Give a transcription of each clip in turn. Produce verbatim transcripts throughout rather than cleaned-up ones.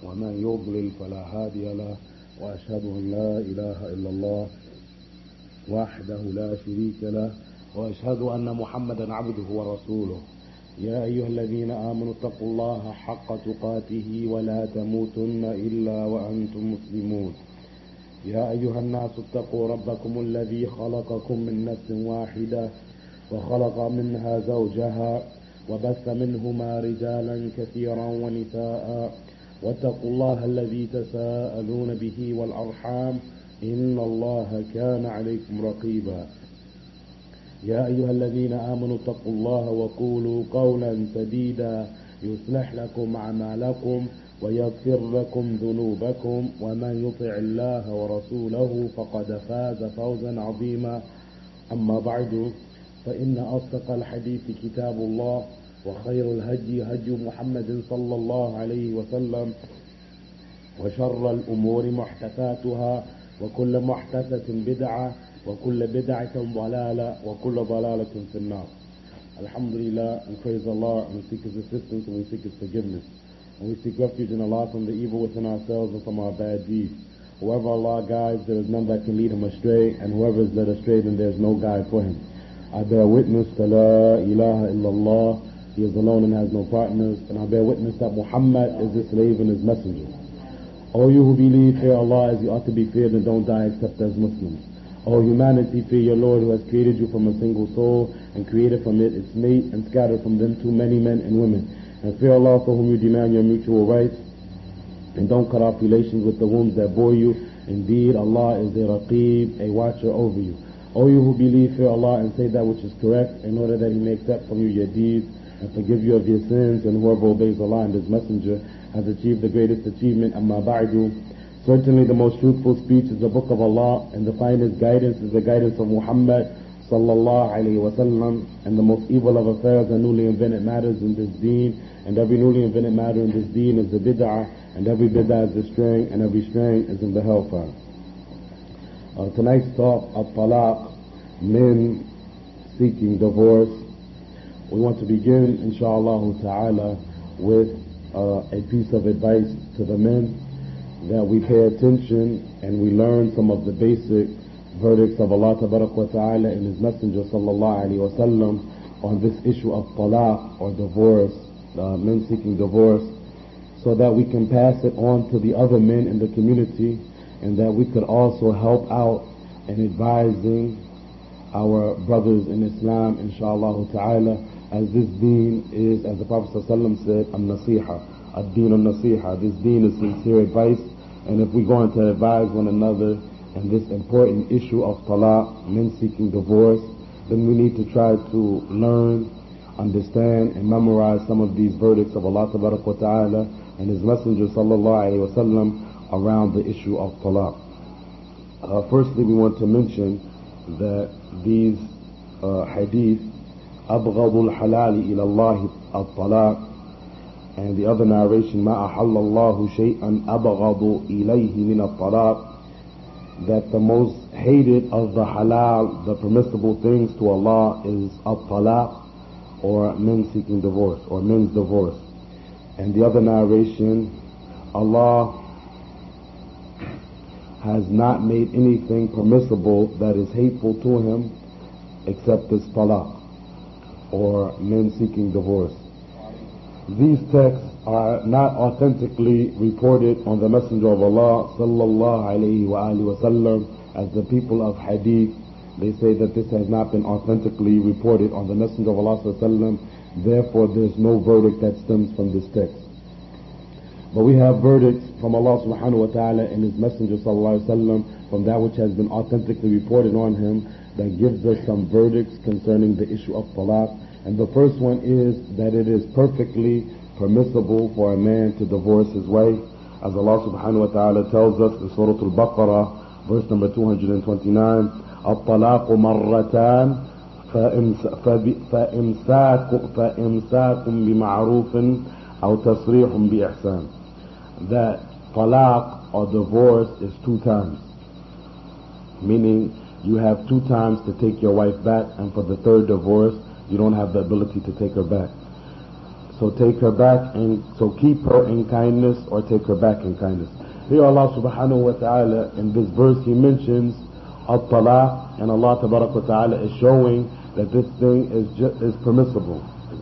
ومن يضلل فلا هادي له وأشهد أن لا إله إلا الله وحده لا شريك له وأشهد أن محمدا عبده ورسوله. يا أيها الذين آمنوا اتقوا الله حق تقاته ولا تموتن إلا وأنتم مسلمون. يا أيها الناس اتقوا ربكم الذي خلقكم من نفس واحدة وخلق منها زوجها وبث منهما رجالا كثيرا ونساء واتقوا الله الذي تساءلون به والأرحام إن الله كان عليكم رقيبا. يا أيها الذين آمنوا اتقوا الله وقولوا قولا سديدا يصلح لكم أعمالكم ويغفر لكم ذنوبكم ومن يطع الله ورسوله فقد فاز فوزا عظيما. أما بعد فإن أصدق الحديث كتاب الله وخير الهدي هدي محمد صلى الله عليه وسلم وشر الأمور محدثاتها وكل محدثة بدعة وكل بدعة ضلالة وكل ضلالة في النار. Alhamdulillah, we praise Allah and we seek His assistance and we seek His forgiveness. And we seek refuge in Allah from the evil within ourselves and from our bad deeds. Whoever Allah guides, there is none that can lead him astray, and whoever is led astray, then there is no guide for him. I bear witness to La ilaha illallah, He is alone and has no partners, and I bear witness that Muhammad is His slave and His messenger. O you who believe, fear Allah as you ought to be feared and don't die except as Muslims. O humanity, fear your Lord who has created you from a single soul and created from it its mate and scattered from them too many men and women. And fear Allah for whom you demand your mutual rights, and don't cut off relations with the wombs that bore you. Indeed, Allah is a Raqib, a watcher over you. O you who believe, fear Allah and say that which is correct in order that He may accept from you your deeds and forgive you of your sins, and whoever obeys Allah and His Messenger has achieved the greatest achievement. Amma ba'du. Certainly the most truthful speech is the book of Allah, and the finest guidance is the guidance of Muhammad sallallahu alayhi wa sallam, and the most evil of affairs are newly invented matters in this deen, and every newly invented matter in this deen is the bid'ah, and every bid'ah is a straying, and every straying is in the hellfire. Uh, tonight's talk, at-talaq, men seeking divorce. We want to begin, inshallah ta'ala, with uh, a piece of advice to the men, that we pay attention and we learn some of the basic verdicts of Allah tabarak wa ta'ala and His Messenger sallallahu alayhi wa sallam on this issue of talaq or divorce, uh, men seeking divorce, so that we can pass it on to the other men in the community, and that we could also help out in advising our brothers in Islam, inshallah ta'ala, as this deen is, as the Prophet sallallahu said, an-nasiha, ad-deen an-nasiha. This deen is sincere advice, and if we're going to advise one another in this important issue of talaq, men seeking divorce, then we need to try to learn, understand, and memorize some of these verdicts of Allah tabarak wa ta'ala and His Messenger sallallahu alayhi wa sallam around the issue of talaq. Uh, firstly, we want to mention that these uh, hadith, أبغض الحلال إلى الله الطلاق, and the other narration, ما أحل الله شيئا أبغض إليه من الطلاق, that the most hated of the halal, the permissible things to Allah, is at-talaq, or men seeking divorce, or men's divorce. And the other narration, Allah has not made anything permissible that is hateful to Him except this talaq, or men seeking divorce. These texts are not authentically reported on the Messenger of Allah sallallahu alayhi wa alihi wa sallam. As the people of hadith, they say that this has not been authentically reported on the Messenger of Allah sallallahu alayhi wa sallam. Therefore, there's no verdict that stems from this text. But we have verdicts from Allah subhanahu wa ta'ala and His Messenger sallallahu alayhi wa sallam from that which has been authentically reported on Him, that gives us some verdicts concerning the issue of talaq. And the first one is that it is perfectly permissible for a man to divorce his wife, as Allah subhanahu wa ta'ala tells us in Surah Al-Baqarah, verse number two hundred twenty-nine, الطلاق مرتان فإمساك بمعروف أو تصريح بإحسان. That talaq or divorce is two times, meaning you have two times to take your wife back, and for the third divorce you don't have the ability to take her back. So take her back, and so keep her in kindness or take her back in kindness. Here Allah subhanahu wa ta'ala in this verse he mentions at-talaq, and Allah tabarak wa ta'ala is showing that this thing is ju- is permissible.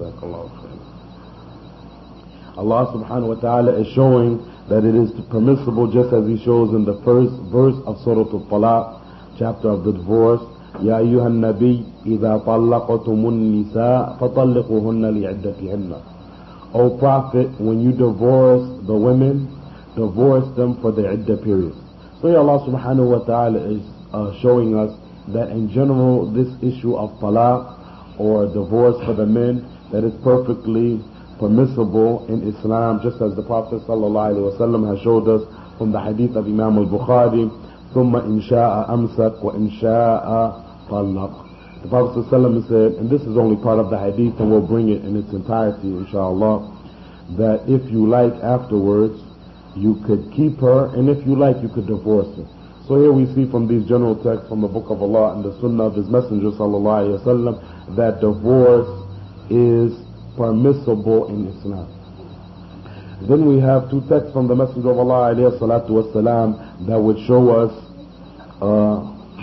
Allah subhanahu wa ta'ala is showing that it is permissible, just as he shows in the first verse of Surah Al-Talaq, chapter of the divorce. يا أيها النبي إذا طلقتم النساء فطلقوهن لعدتهن. O Prophet, when you divorce the women, divorce them for the iddah period. So here Allah subhanahu wa ta'ala is uh, showing us that in general this issue of talaq or divorce for the men, that is perfectly permissible in Islam, just as the Prophet sallallahu alaihi wasallam has showed us from the hadith of Imam al-Bukhari, ثم إن شاء أمسك وإن شاء طلق. The Prophet sallallahu alaihi wasallam said, and this is only part of the hadith and we'll bring it in its entirety inshallah, that if you like afterwards you could keep her, and if you like you could divorce her. So here we see from these general texts from the Book of Allah and the Sunnah of His Messenger sallallahu alaihi wasallam that divorce is permissible in Islam. Then we have two texts from the Messenger of Allah alayhi salatu wasalam that would show us uh,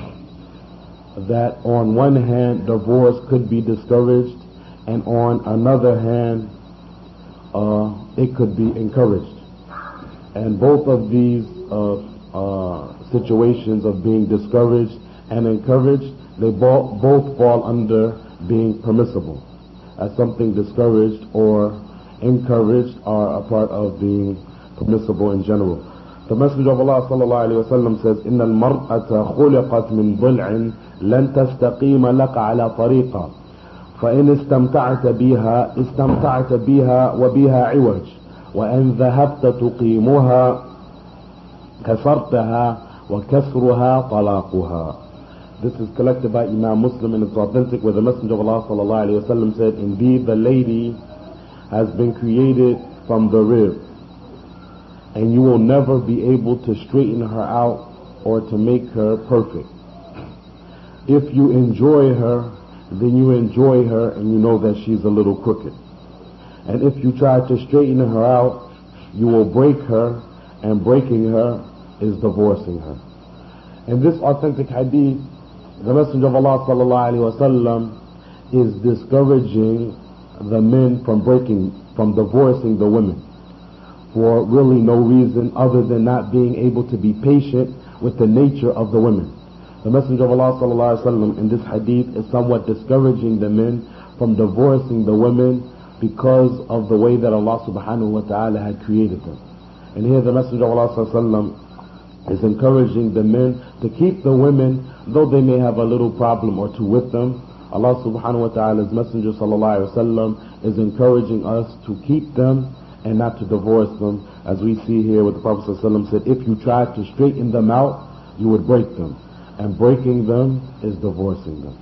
that on one hand divorce could be discouraged, and on another hand uh, it could be encouraged. And both of these uh, uh, situations of being discouraged and encouraged, they bo- both fall under being permissible. As something discouraged or encouraged are a part of being permissible in general. The Messenger of Allah sallallahu alaihi wasallam says, إن المرأة خلقت من ضلع لن تستقيم لك على طريقة فإن استمتعت بها استمتعت بها وبها عوج وإن ذهبت تقيمها كسرتها وكسرها طلاقها. This is collected by Imam Muslim and it's authentic, where the Messenger of Allah sallallahu alaihi wasallam said, indeed the lady has been created from the rib, and you will never be able to straighten her out or to make her perfect. If you enjoy her, then you enjoy her and you know that she's a little crooked. And if you try to straighten her out, you will break her, and breaking her is divorcing her. In this authentic hadith, the Messenger of Allah sallallahu alaihi wasallam is discouraging the men from breaking, from divorcing the women for really no reason other than not being able to be patient with the nature of the women. The Messenger of Allah sallallahu alaihi wasallam in this hadith is somewhat discouraging the men from divorcing the women because of the way that Allah subhanahu wa ta'ala had created them. And here the Messenger of Allah sallallahu alaihi wasallam is encouraging the men to keep the women, though they may have a little problem or two with them. Allah subhanahu wa ta'ala's Messenger sallallahu alaihi wasallam is encouraging us to keep them and not to divorce them, as we see here what the Prophet sallallahu alaihi wasallam said, if you try to straighten them out, you would break them, and breaking them is divorcing them.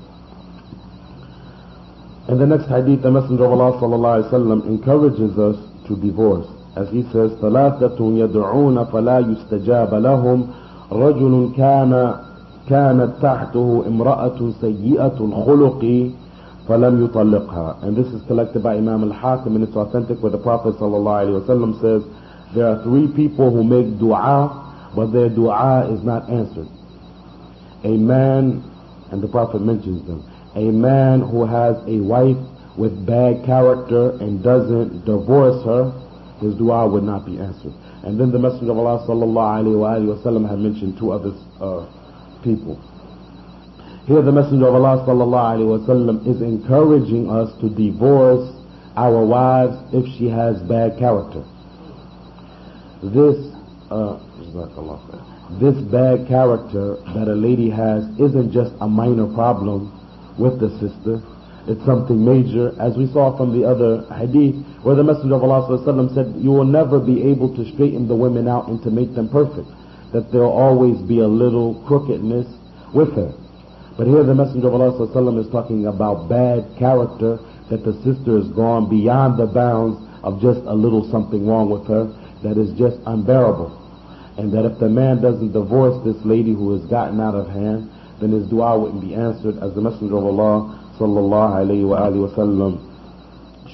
In the next hadith, the Messenger of Allah sallallahu alaihi wasallam encourages us to divorce, as he says, ثلاثة يدعون فلا يستجاب لهم رجل كان كانت تحته امرأة سيئة الخلق فلم يطلقها. And this is collected by Imam al-Hakim, and it's authentic, where the Prophet sallallahu alaihi wasallam says, there are three people who make dua, but their dua is not answered. A man, and the Prophet mentions them, a man who has a wife with bad character and doesn't divorce her, his dua would not be answered. And then the Messenger of Allah sallallahu alaihi wasallam had mentioned two other uh, people. Here the Messenger of Allah sallallahu alaihi wasallam is encouraging us to divorce our wives if she has bad character. This uh, this bad character that a lady has isn't just a minor problem with the sister. It's something major, as we saw from the other hadith, where the Messenger of Allah sallallahu alaihi wasallam said, you will never be able to straighten the women out and to make them perfect, that there will always be a little crookedness with her. But here the Messenger of Allah sallallahu alaihi wasallam is talking about bad character, that the sister has gone beyond the bounds of just a little something wrong with her that is just unbearable. And that if the man doesn't divorce this lady who has gotten out of hand, then his dua wouldn't be answered, as the Messenger of Allah sallallahu alayhi wa alihi wa sallam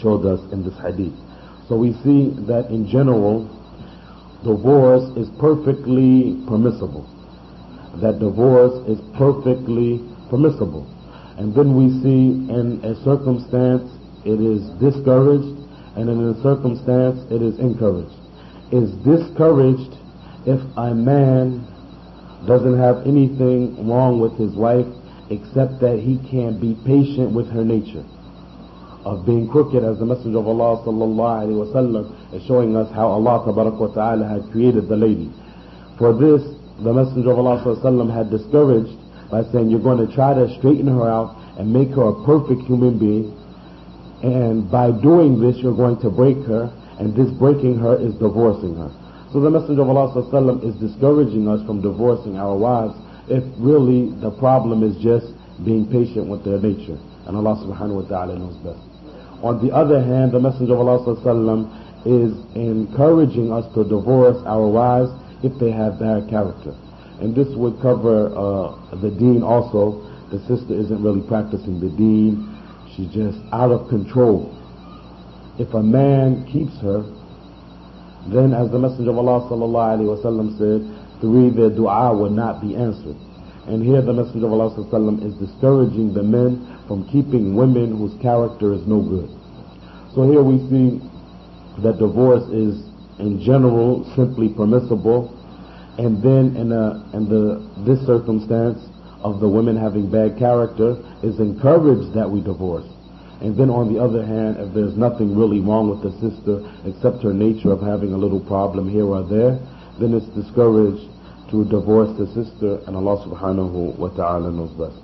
showed us in this hadith. So we see that in general, divorce is perfectly permissible. That divorce is perfectly permissible. And then we see in a circumstance it is discouraged, and in a circumstance it is encouraged. Is discouraged if a man doesn't have anything wrong with his wife except that he can be patient with her nature of being crooked, as the Messenger of Allah sallallahu alaihi wasallam is showing us how Allah tabarak wa ta'ala had created the lady. For this, the Messenger of Allah sallallahu alaihi wasallam had discouraged by saying, you're going to try to straighten her out and make her a perfect human being, and by doing this you're going to break her, and this breaking her is divorcing her. So the Messenger of Allah sallallahu alaihi wasallam is discouraging us from divorcing our wives if really the problem is just being patient with their nature, and Allah subhanahu wa ta'ala knows best. On the other hand, the Messenger of Allah sallallahu alaihi wasallam is encouraging us to divorce our wives if they have bad character. And this would cover uh, the deen also. The sister isn't really practicing the deen. She's just out of control. If a man keeps her, then as the Messenger of Allah sallallahu alaihi wasallam said, three, their dua will not be answered. And here the Messenger of Allah sallallahu alaihi wasallam is discouraging the men from keeping women whose character is no good. So here we see that divorce is in general simply permissible, and then in a in the this circumstance of the women having bad character is encouraged that we divorce. And then on the other hand, if there's nothing really wrong with the sister except her nature of having a little problem here or there, then it's discouraged to divorce the sister, and Allah subhanahu wa ta'ala knows best.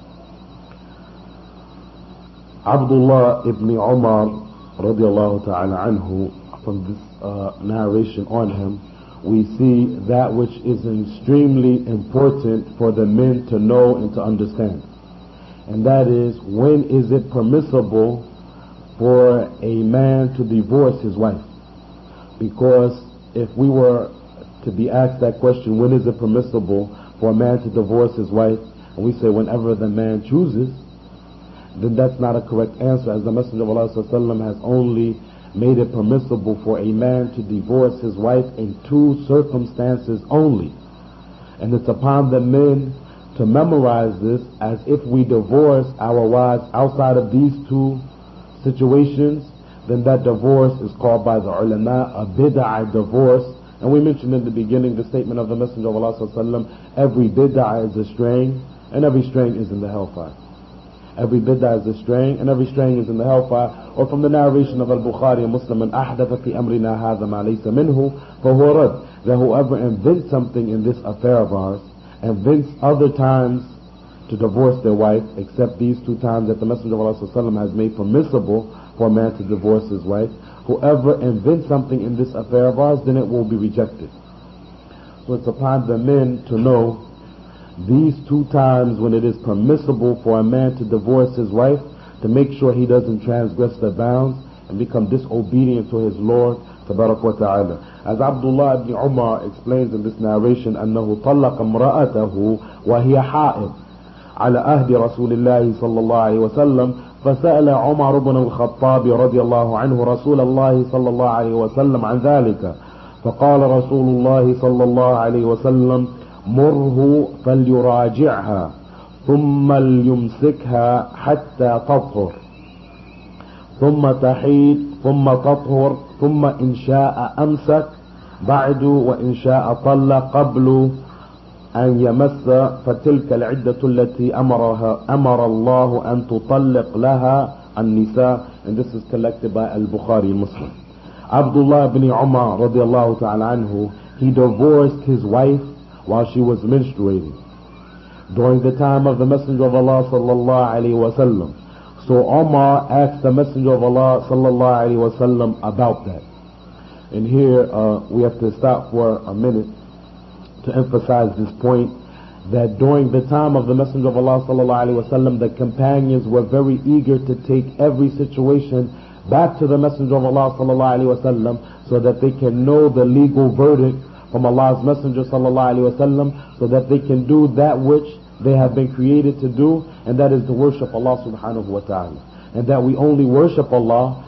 Abdullah ibn Umar radiallahu ta'ala anhu, from this uh, narration on him, we see that which is extremely important for the men to know and to understand. And that is, when is it permissible for a man to divorce his wife? Because if we were to be asked that question, when is it permissible for a man to divorce his wife, and we say whenever the man chooses, then that's not a correct answer, as the Messenger of Allah sallallahu alaihi wasallam has only made it permissible for a man to divorce his wife in two circumstances only. And it's upon the men to memorize this, as if we divorce our wives outside of these two situations, then that divorce is called by the ulama a bid'ah divorce. And we mentioned in the beginning the statement of the Messenger of Allah sallallahu alaihi wasallam, every bid'ah is a straying, and every straying is in the hellfire. Every bid'ah is a straying, and every straying is in the hellfire. Or from the narration of Al-Bukhari and Muslim, and أحدث في أمرنا هذا ما ليس منه فهو رد, that whoever invents something in this affair of ours, invents other times to divorce their wife, except these two times that the Messenger of Allah sallallahu alaihi wasallam has made permissible for a man to divorce his wife, whoever invents something in this affair of ours, then it will be rejected. So it's upon the men to know these two times when it is permissible for a man to divorce his wife, to make sure he doesn't transgress the bounds and become disobedient to his Lord tabarak wa ta'ala. As Abdullah ibn Umar explains in this narration, أنه طلق امرأته وهي حائض على أهد رسول الله صلى الله عليه وسلم، فسأل عمر بن الخطاب رضي الله عنه رسول الله صلى الله عليه وسلم عن ذلك، فقال رسول الله صلى الله عليه وسلم مره فليراجعها ثم ليمسكها حتى تطهر ثم تحيض ثم تطهر ثم إن شاء أمسك بعد وإن شاء طلق قبل أن يمس، فتلك العدة التي أمرها أمر الله أن تطلق لها النساء. And this is collected by Al-Bukhari and Muslim. Abdullah ibn Umar radiallahu ta'ala anhu, he divorced his wife while she was menstruating during the time of the Messenger of Allah sallallahu alaihi wasallam. So Umar asked the Messenger of Allah sallallahu alaihi wasallam about that. And here uh, we have to stop for a minute to emphasize this point, that during the time of the Messenger of Allah sallallahu alaihi wasallam, the companions were very eager to take every situation back to the Messenger of Allah sallallahu alaihi wasallam, so that they can know the legal verdict from Allah's Messenger sallallahu alaihi wasallam, so that they can do that which they have been created to do, and that is to worship Allah subhanahu wa ta'ala. And that we only worship Allah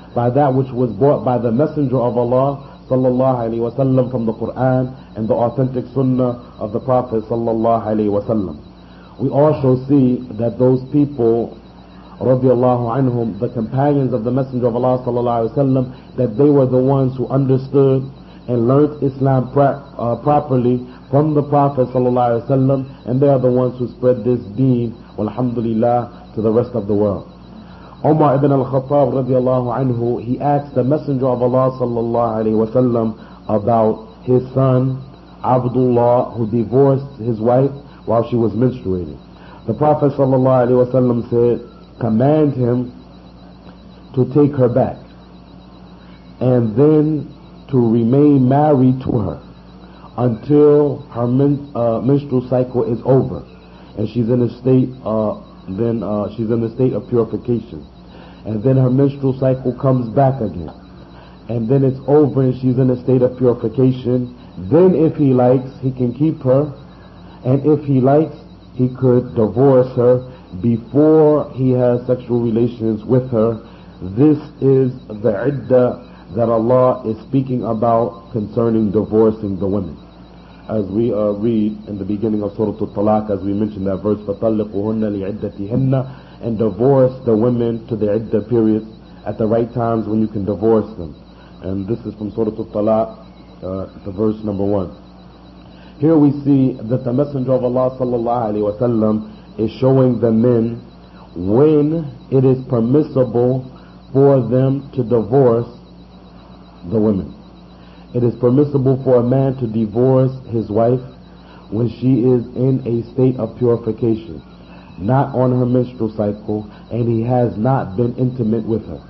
by that which was brought by the Messenger of Allah sallallahu alaihi wasallam from the Quran and the authentic Sunnah of the Prophet sallallahu alaihi wasallam. We also see that those people, radiallahu anhum, the companions of the Messenger of Allah sallallahu alaihi wasallam, that they were the ones who understood and learnt Islam pra- uh, properly from the Prophet sallallahu alaihi wasallam, and they are the ones who spread this deen, alhamdulillah, to the rest of the world. Umar ibn al-Khattab radiallahu anhu, he asked the Messenger of Allah sallallahu alaihi wasallam about his son Abdullah, who divorced his wife while she was menstruating. The Prophet sallallahu alaihi wasallam said, command him to take her back and then to remain married to her until her men, uh, menstrual cycle is over and she's in a state uh, then uh, she's in the state of purification, and then her menstrual cycle comes back again, and then it's over and she's in a state of purification. Then if he likes, he can keep her, and if he likes, he could divorce her before he has sexual relations with her. This is the iddah that Allah is speaking about concerning divorcing the women. As we uh, read in the beginning of Surah Al-Talaq, as we mentioned that verse, فَطَلِّقُهُنَّ لِعِدَّتِهِنَّ, and divorce the women to the iddah periods at the right times when you can divorce them. And this is from Surah Al-Talaq, uh, the verse number one. Here we see that the Messenger of Allah sallallahu alaihi wasallam is showing the men when it is permissible for them to divorce the women. It is permissible for a man to divorce his wife when she is in a state of purification, not on her menstrual cycle, and he has not been intimate with her.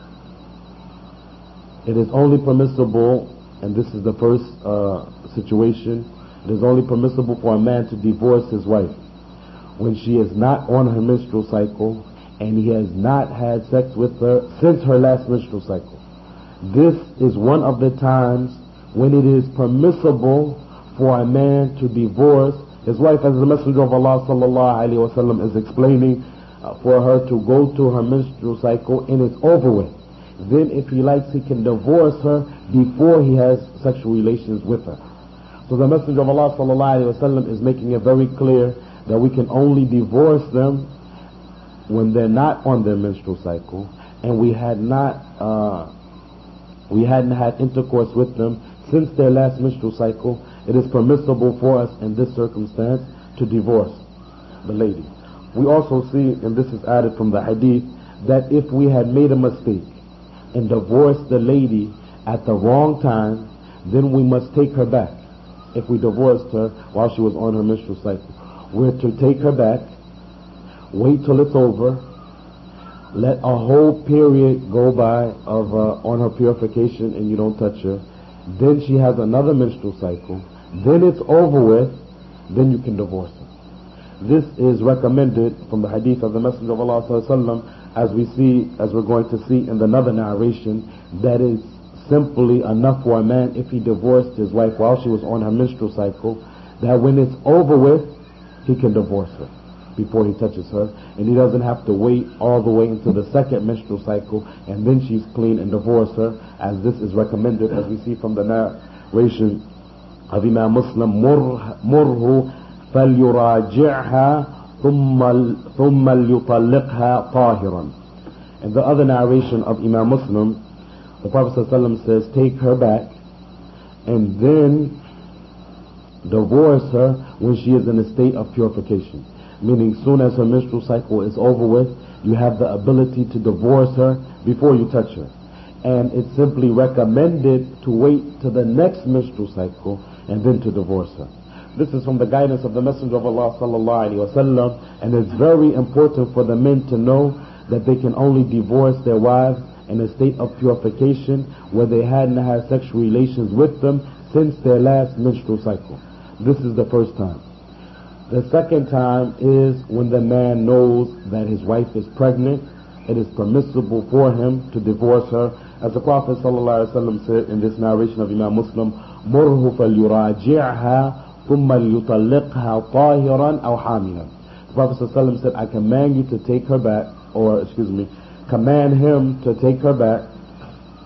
It is only permissible, and this is the first uh, situation, it is only permissible for a man to divorce his wife when she is not on her menstrual cycle and he has not had sex with her since her last menstrual cycle. This is one of the times when it is permissible for a man to divorce his wife, as the Messenger of Allah sallallahu alaihi wasallam is explaining, uh, for her to go to her menstrual cycle and it's over with. Then if he likes, he can divorce her before he has sexual relations with her. So the Messenger of Allah sallallahu alaihi wasallam is making it very clear that we can only divorce them when they're not on their menstrual cycle and we had not uh, we hadn't had intercourse with them since their last menstrual cycle. It is permissible for us in this circumstance to divorce the lady. We also see, and this is added from the hadith, that if we had made a mistake and divorced the lady at the wrong time, then we must take her back. If we divorced her while she was on her menstrual cycle, we're to take her back, wait till it's over, let a whole period go by of uh, on her purification and you don't touch her. Then she has another menstrual cycle. Then it's over with. Then you can divorce her. This is recommended from the hadith of the Messenger of Allah sallallahu alaihi wasallam, as we see, as we're going to see in another narration, that is simply enough for a man if he divorced his wife while she was on her menstrual cycle, that when it's over with, he can divorce her before he touches her, and he doesn't have to wait all the way into the second menstrual cycle and then she's clean and divorce her, as this is recommended, as we see from the narration of Imam Muslim, مره فليراجعها ثم ثم ليطلقها طاهرا. In the other narration of Imam Muslim, the Prophet ﷺ says, take her back and then divorce her when she is in a state of purification. Meaning, soon as her menstrual cycle is over with, you have the ability to divorce her before you touch her. And it's simply recommended to wait to the next menstrual cycle and then to divorce her. This is from the guidance of the Messenger of Allah sallallahu alaihi wasallam, and it's very important for the men to know that they can only divorce their wives in a state of purification where they hadn't had sexual relations with them since their last menstrual cycle. This is the first time. The second time is when the man knows that his wife is pregnant. It is permissible for him to divorce her, as the Prophet ﷺ said in this narration of Imam Muslim, مُرْهُ فَلْيُرَاجِعْهَا ثُمَّ لْيُطَلِّقْهَا طَاهِرًا أَوْ حَامِلًا. The Prophet ﷺ said, I command you to take her back, or excuse me, command him to take her back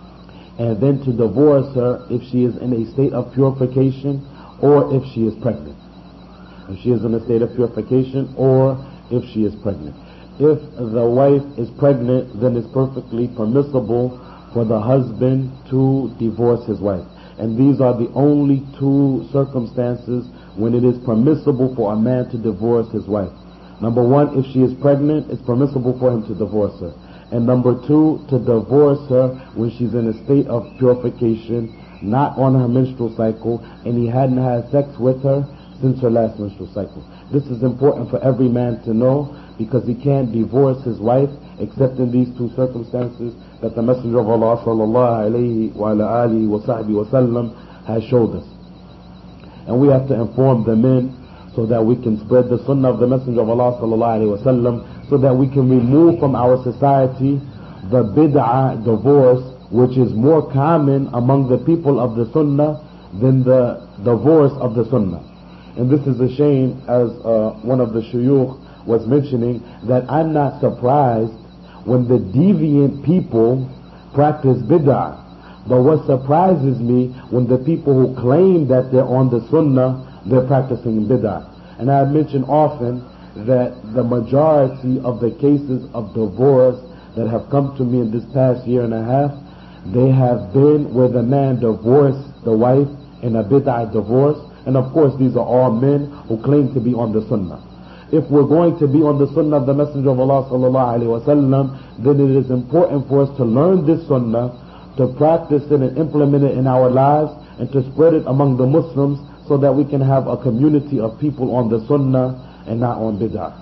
and then to divorce her if she is in a state of purification or if she is pregnant. If she is in a state of purification or if she is pregnant. If the wife is pregnant, then it's perfectly permissible for the husband to divorce his wife. And these are the only two circumstances when it is permissible for a man to divorce his wife. Number one, if she is pregnant, it's permissible for him to divorce her. And number two, to divorce her when she's in a state of purification, not on her menstrual cycle, and he hadn't had sex with her since her last menstrual cycle. This is important for every man to know, because he can't divorce his wife except in these two circumstances that the Messenger of Allah sallallahu alayhi wa ala alihi wa sahbihi wa sallam has showed us. And we have to inform the men so that we can spread the sunnah of the Messenger of Allah sallallahu alayhi wa sallam, so that we can remove from our society the bid'ah divorce, which is more common among the people of the sunnah than the divorce of the sunnah. And this is a shame, as uh, one of the shuyukh was mentioning, that I'm not surprised when the deviant people practice bid'ah. But what surprises me when the people who claim that they're on the sunnah, they're practicing bid'ah. And I have mentioned often that the majority of the cases of divorce that have come to me in this past year and a half, they have been where the man divorced the wife in a bid'ah divorce. And of course these are all men who claim to be on the sunnah. If we're going to be on the sunnah of the Messenger of Allah sallallahu alaihi wasallam, then it is important for us to learn this sunnah, to practice it and implement it in our lives, and to spread it among the Muslims, so that we can have a community of people on the sunnah and not on bid'ah.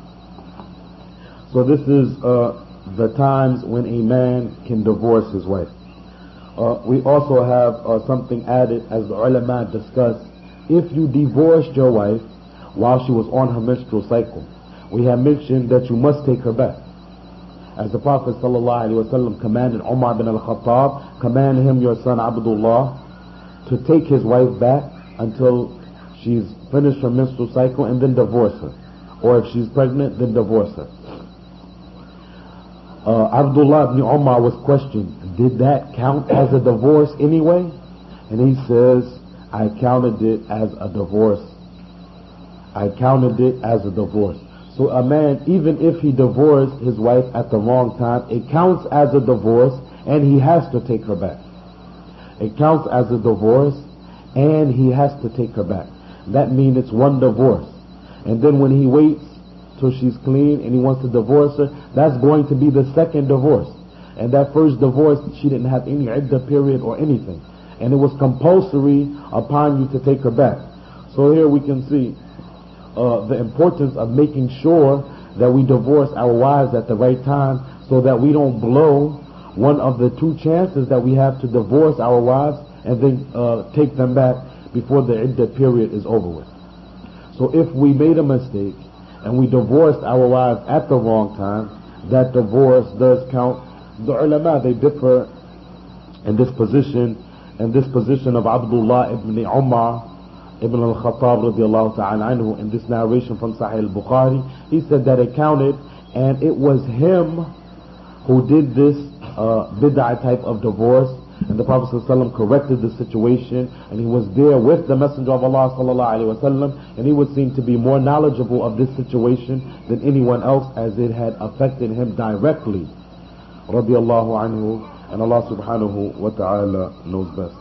So this is uh, the times when a man can divorce his wife. Uh, we also have uh, something added, as the ulama discussed. If you divorced your wife while she was on her menstrual cycle, we have mentioned that you must take her back. As the Prophet ﷺ commanded Umar bin al-Khattab, command him, your son Abdullah, to take his wife back until she's finished her menstrual cycle and then divorce her. Or if she's pregnant, then divorce her. Uh, Abdullah ibn Umar was questioned, did that count as a divorce anyway? And he says, I counted it as a divorce. I counted it as a divorce. So a man, even if he divorced his wife at the wrong time, it counts as a divorce, and he has to take her back. It counts as a divorce, and he has to take her back. That means it's one divorce. And then when he waits till she's clean and he wants to divorce her, that's going to be the second divorce. And that first divorce, she didn't have any iddah period or anything. And it was compulsory upon you to take her back. So here we can see Uh, the importance of making sure that we divorce our wives at the right time, so that we don't blow one of the two chances that we have to divorce our wives and then uh, take them back before the iddah period is over with. So if we made a mistake and we divorced our wives at the wrong time, that divorce does count. The ulama, they differ in this position, in this position of Abdullah ibn Umar Ibn al-Khattab radiallahu ta'ala anhu, in this narration from Sahih al-Bukhari. He said that it counted, and it was him who did this uh, bid'ah type of divorce, and the Prophet ﷺ corrected the situation, and he was there with the Messenger of Allah sallallahu alaihi wasallam, and he would seem to be more knowledgeable of this situation than anyone else, as it had affected him directly, radiallahu anhu, and Allah subhanahu wa ta'ala knows best.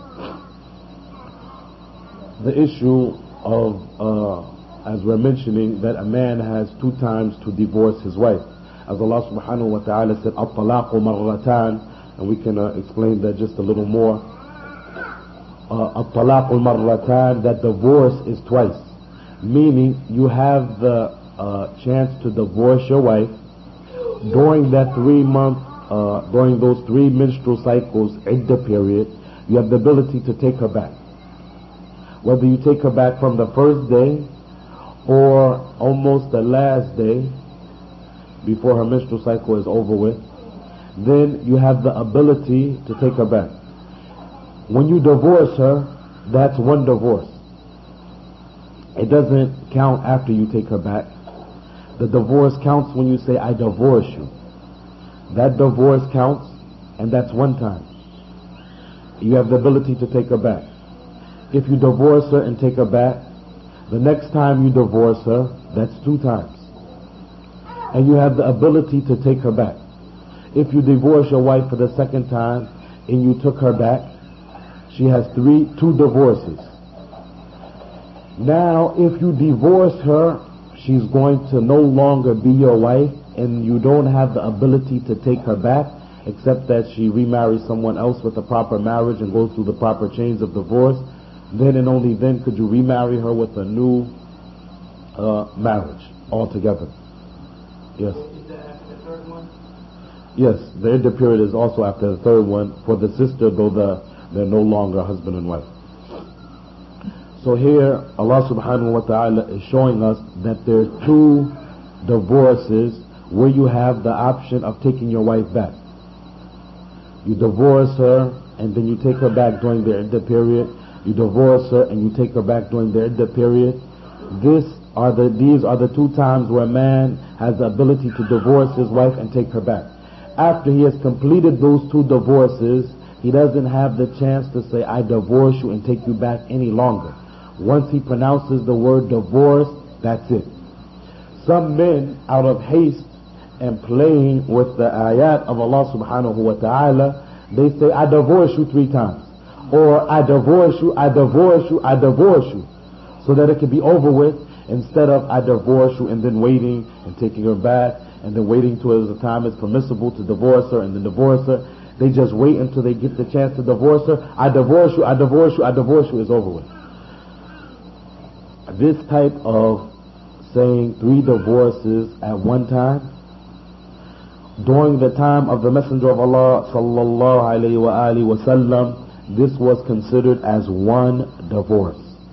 The issue of, uh, as we're mentioning, that a man has two times to divorce his wife. As Allah subhanahu wa ta'ala said, at-talaqu marratan, and we can uh, explain that just a little more. Uh, at-talaqu marratan, that divorce is twice. Meaning, you have the uh, chance to divorce your wife during that three month, uh, during those three menstrual cycles, iddah period. You have the ability to take her back. Whether you take her back from the first day or almost the last day before her menstrual cycle is over with, then you have the ability to take her back. When you divorce her, that's one divorce. It doesn't count after you take her back. The divorce counts when you say, I divorce you. That divorce counts, and that's one time. you have the ability to take her back. If you divorce her and take her back, the next time you divorce her, that's two times. And you have the ability to take her back. If you divorce your wife for the second time and you took her back, she has three, two divorces. Now, if you divorce her, she's going to no longer be your wife, and you don't have the ability to take her back, except that she remarries someone else with a proper marriage and goes through the proper chains of divorce. Then and only then could you remarry her with a new uh, marriage altogether. Yes. Is that after the third one? Yes, the iddah period is also after the third one for the sister, though the, they're no longer husband and wife. So here, Allah subhanahu wa ta'ala is showing us that there are two divorces where you have the option of taking your wife back. You divorce her and then you take her back during the iddah period. You divorce her and you take her back during the iddah period. This are the, these are the two times where a man has the ability to divorce his wife and take her back. After he has completed those two divorces, he doesn't have the chance to say, I divorce you and take you back any longer. Once he pronounces the word divorce, that's it. Some men, out of haste and playing with the ayat of Allah subhanahu wa ta'ala, they say, I divorce you three times. Or, I divorce you, I divorce you, I divorce you. So that it can be over with, instead of I divorce you and then waiting and taking her back and then waiting till the time is permissible to divorce her and then divorce her. They just wait until they get the chance to divorce her. I divorce you, I divorce you, I divorce you is over with. This type of saying three divorces at one time, during the time of the Messenger of Allah sallallahu alayhi wa alihi wa sallam, this was considered as one divorce.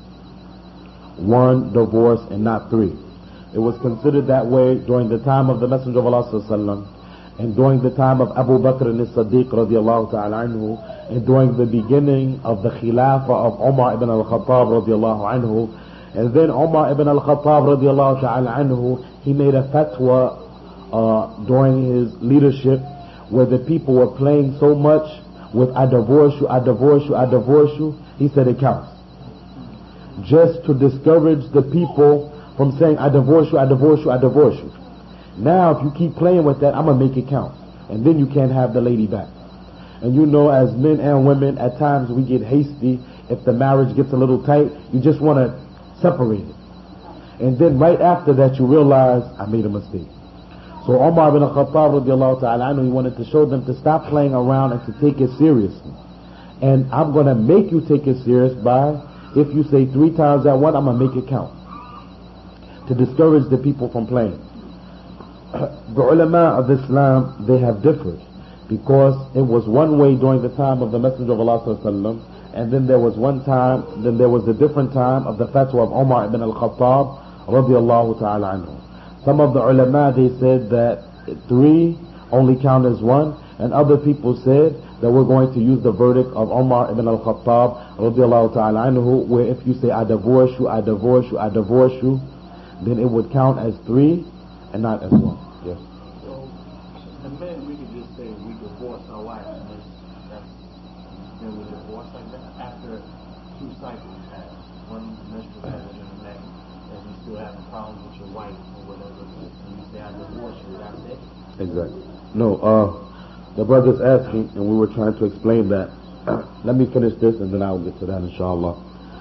One divorce and not three. It was considered that way during the time of the Messenger of Allah sallallahu alayhi wa sallam, and during the time of Abu Bakr as-Siddiq radiallahu ta'ala anhu, and during the beginning of the Khilafah of Umar ibn al-Khattab radiallahu anhu. And then Umar ibn al-Khattab radiallahu ta'ala anhu, he made a fatwa uh, during his leadership where the people were playing so much with I divorce you, I divorce you, I divorce you. He said it counts. Just to discourage the people from saying I divorce you, I divorce you, I divorce you. Now if you keep playing with that, I'm going to make it count. And then you can't have the lady back. And you know, as men and women, at times we get hasty. If the marriage gets a little tight, you just want to separate it. And then right after that you realize, I made a mistake. So Umar ibn al-Khattab radiallahu ta'ala anhu, he wanted to show them to stop playing around and to take it seriously. And I'm going to make you take it serious by, if you say three times at one, I'm going to make it count. To discourage the people from playing. The ulama of Islam, they have differed, because it was one way during the time of the Messenger of Allah sallallahu alaihi wasallam, and then there was one time, then there was a different time of the fatwa of Umar ibn al-Khattab radiallahu ta'ala anhu. Some of the ulama, they said that three only count as one, and other people said that we're going to use the verdict of Umar ibn al-Khattab radiallahu ta'ala anhu, where if you say I divorce you, I divorce you, I divorce you, then it would count as three and not as one. Yes. So the men, we could just say we divorce our wife, and then that's then we divorce like that after two cycles pass, one menstrual cycle and the next, and you still have problems with your wife or whatever, and you say I divorce you, that's it. Exactly. No, uh, the brother's asking, and we were trying to explain that. Let me finish this, and then I'll get to that, inshallah.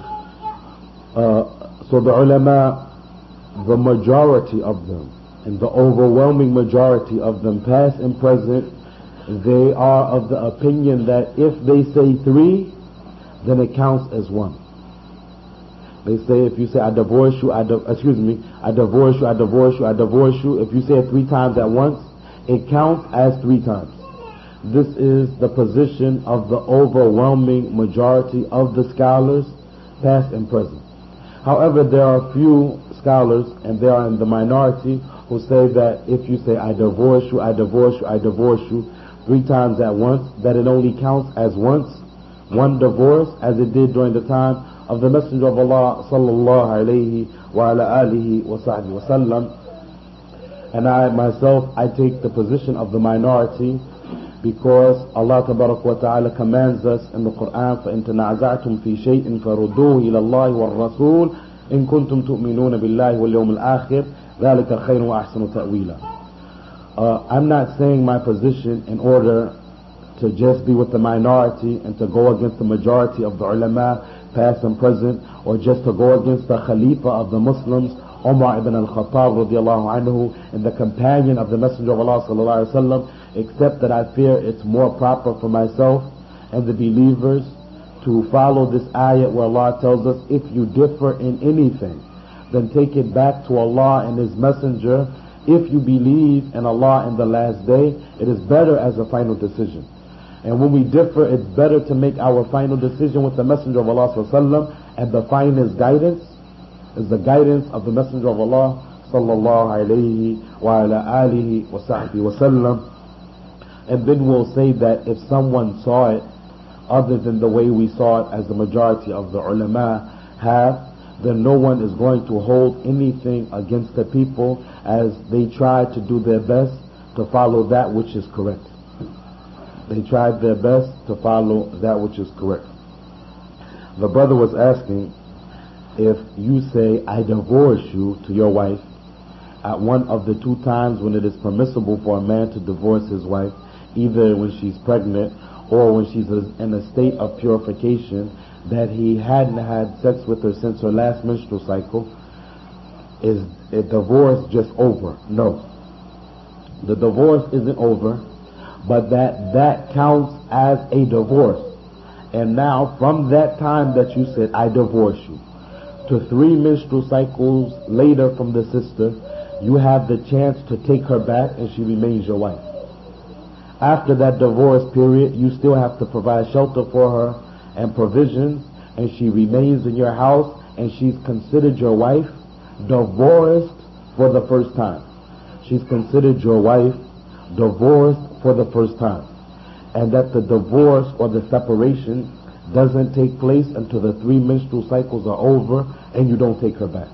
Uh, so the ulama, the majority of them, and the overwhelming majority of them, past and present, they are of the opinion that if they say three, then it counts as one. They say if you say I divorce you, I di- excuse me, I divorce you, I divorce you, I divorce you, if you say it three times at once, it counts as three times. This is the position of the overwhelming majority of the scholars, past and present. However, there are few scholars, and they are in the minority, who say that if you say I divorce you, I divorce you, I divorce you three times at once, that it only counts as once, one divorce, as it did during the time of the Messenger of Allah sallallahu alayhi wa ala alihi wa sahbihi wa sallam. And I myself, I take the position of the minority, because Allah tabarak wa ta'ala commands us in the Quran, فَإِن تَنَعْزَعْتُمْ فِي شَيْءٍ فَرُدُّوهُ إِلَى اللَّهِ وَالرَّسُولِ إِن كُنتُمْ تُؤْمِنُونَ بِاللَّهِ وَالْيَوْمِ الْآخِرِ ذَلِكَ خَيْرٌ وَأَحْسَنُ تَأْوِيلًا. Uh, I'm not saying my position in order to just be with the minority and to go against the majority of the ulama, past and present, or just to go against the Khalifa of the Muslims, Umar ibn al-Khattab radiallahu anhu, and the companion of the Messenger of Allah sallallahu alaihi wasallam, except that I fear it's more proper for myself and the believers to follow this ayat where Allah tells us, if you differ in anything, then take it back to Allah and His Messenger. If you believe in Allah in the last day, it is better as a final decision. And when we differ, it's better to make our final decision with the Messenger of Allah sallallahu alaihi wasallam, and the finest guidance is the guidance of the Messenger of Allah sallallahu alayhi wa ala alihi wa sahbihi wa sallam. And then we'll say that if someone saw it other than the way we saw it as the majority of the ulama have, then no one is going to hold anything against the people as they try to do their best to follow that which is correct. They tried their best to follow that which is correct. The brother was asking, if you say, I divorce you to your wife, at one of the two times when it is permissible for a man to divorce his wife, either when she's pregnant or when she's in a state of purification, that he hadn't had sex with her since her last menstrual cycle, is a divorce just over? No. The divorce isn't over, but that that counts as a divorce. And now, from that time that you said, I divorce you, to three menstrual cycles later from the sister, you have the chance to take her back and she remains your wife. After that divorce period, you still have to provide shelter for her and provisions, and she remains in your house, and she's considered your wife, divorced for the first time. She's considered your wife, divorced for the first time. And that the divorce or the separation doesn't take place until the three menstrual cycles are over and you don't take her back.